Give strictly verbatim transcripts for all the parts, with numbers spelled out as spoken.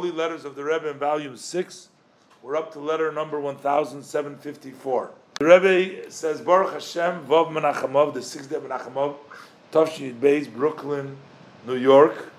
Holy Letters of the Rebbe in volume six. We're up to letter number one thousand seven hundred fifty-four. The Rebbe says, Baruch Hashem, Vov Menachemov, the sixth day of Menachemov, Tavshin Yud Beis, Brooklyn, New York.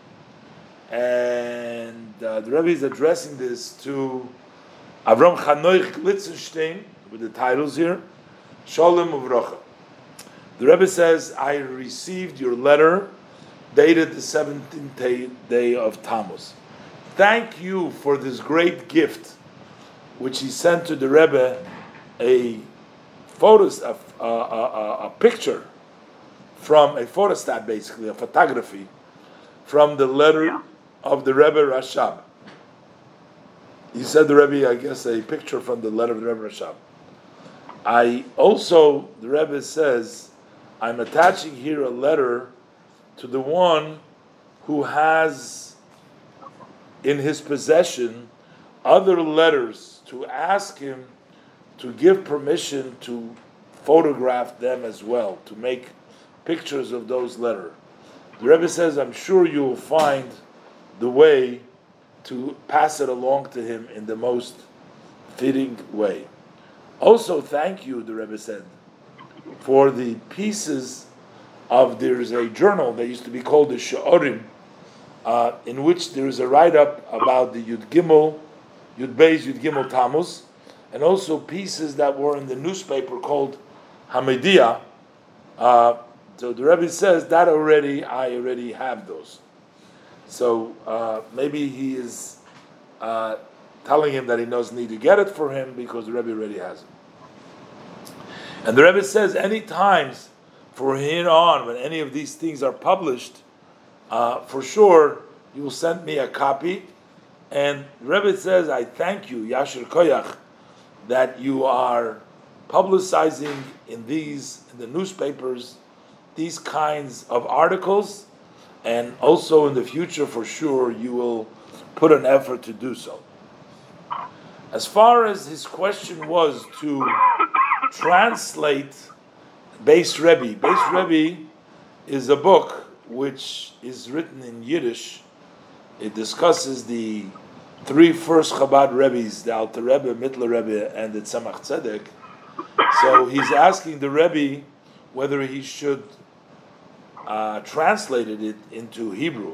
And uh, the Rebbe is addressing this to Avram Chanoich Glitzenstein, with the titles here, Shalom Uvrocha. The Rebbe says, I received your letter dated the seventeenth day of Tammuz. Thank you for this great gift, which he sent to the Rebbe, a photo, a, a, a, a picture from a photostat, basically a photography from the letter yeah. of the Rebbe Rashab. He said the Rebbe, I guess, a picture from the letter of the Rebbe Rashab. I also, the Rebbe says, I'm attaching here a letter to the one who has in his possession other letters to ask him to give permission to photograph them as well, to make pictures of those letters. The Rebbe says, I'm sure you will find the way to pass it along to him in the most fitting way. Also, thank you, the Rebbe said, for the pieces of, there's a journal that used to be called the She'orim, uh, in which there is a write-up about the Yud Gimel, Yud Beis, Yud Gimel Tammuz, and also pieces that were in the newspaper called Hamidiyah. Uh, so the Rebbe says that already, I already have those. So uh, maybe he is uh, telling him that he doesn't need to get it for him because the Rebbe already has it. And the Rebbe says any times for here on, when any of these things are published, uh, for sure you will send me a copy. And the Rebbe says, I thank you, Yashir Koyach, that you are publicizing in these, in the newspapers, these kinds of articles, and also in the future, for sure, you will put an effort to do so. As far as his question was to translate Beis Rebbe. Beis Rebbe is a book which is written in Yiddish. It discusses the three first Chabad Rebbes, the Alter Rebbe, Mittler Rebbe, and the Tzemach Tzedek. So he's asking the Rebbe whether he should uh, translate it into Hebrew.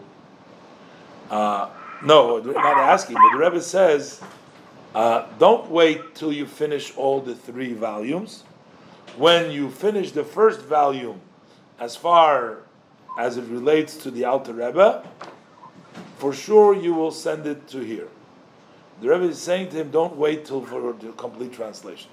Uh, no, not asking, but the Rebbe says, uh, don't wait till you finish all the three volumes. When you finish the first volume, as far as it relates to the Alter Rebbe, for sure you will send it to here. The Rebbe is saying to him, don't wait till for the complete translation.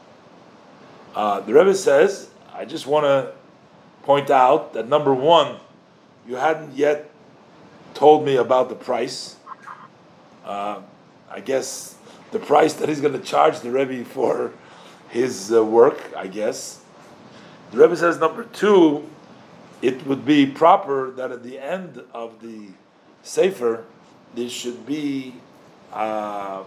Uh, the Rebbe says, I just want to point out that number one, you hadn't yet told me about the price. Uh, I guess the price that he's going to charge the Rebbe for his uh, work, I guess. The Rebbe says, number two, it would be proper that at the end of the Sefer, there should be uh,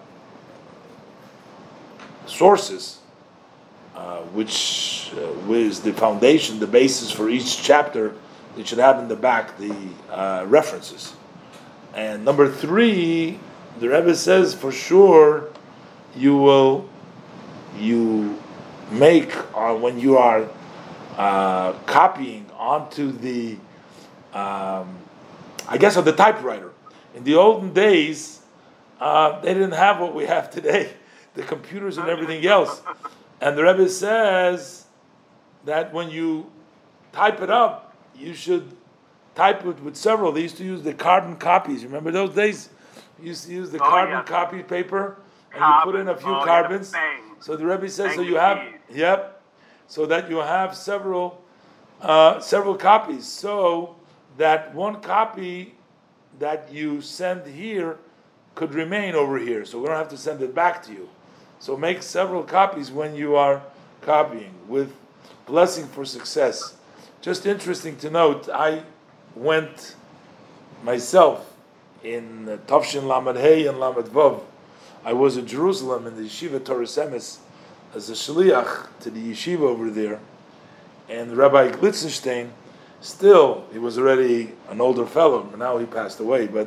sources, uh, which uh, is the foundation, the basis for each chapter. It should have in the back the uh, references. And number three, the Rebbe says, for sure, you will you make uh, when you are uh, copying onto the um, I guess on the typewriter. In the olden days, uh, they didn't have what we have today, the computers and everything else. And the Rebbe says that when you type it up, you should type it with several. They used to use the carbon copies. Remember those days? You used to use the oh, carbon yeah. copy paper, and Carbon. you put in a few oh, carbons. Yeah, so the Rebbe says, Thank so you have, please. yep, so that you have several, uh, several copies. So that one copy that you send here could remain over here. So we don't have to send it back to you. So make several copies when you are copying, with blessing for success. Just interesting to note, I went myself in uh, Tavshin Lamed Hey and Lamed Vav. I was in Jerusalem in the Yeshiva Torah Semes as a shliach to the yeshiva over there, and Rabbi Glitzenstein, still, he was already an older fellow, now he passed away, but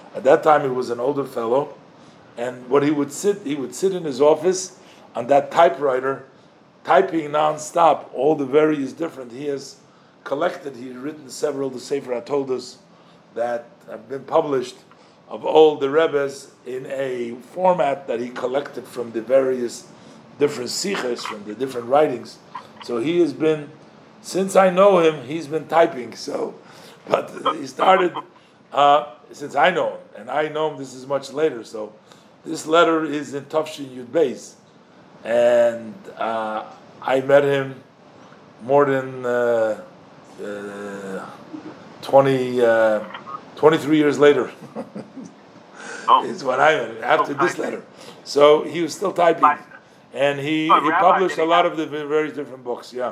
At that time, he was an older fellow, and what he would sit, he would sit in his office on that typewriter, typing non-stop all the various different. He has collected. He's written several of the Sefer HaToldos that have been published of all the Rebbes in a format that he collected from the various different sichos, from the different writings. So he has been, since I know him, he's been typing. So, but he started uh, since I know him, and I know him. This is much later. So, this letter is in Tafshin Yud Beis, and uh, I met him more than uh, uh, twenty, uh, twenty-three years later. Oh. Is when I met him after this letter. So he was still typing, and he, But he Rabbi, published did a he lot have- of the various different books. Yeah.